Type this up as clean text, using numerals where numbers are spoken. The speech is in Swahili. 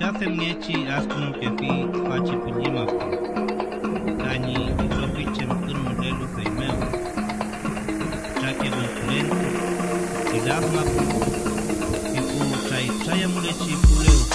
Idathem niechi askunum kefi pachi pinyima Kani isofiche mkun modelu feimeo Chake konkurenti Idahma Iku chaya mulechi puleu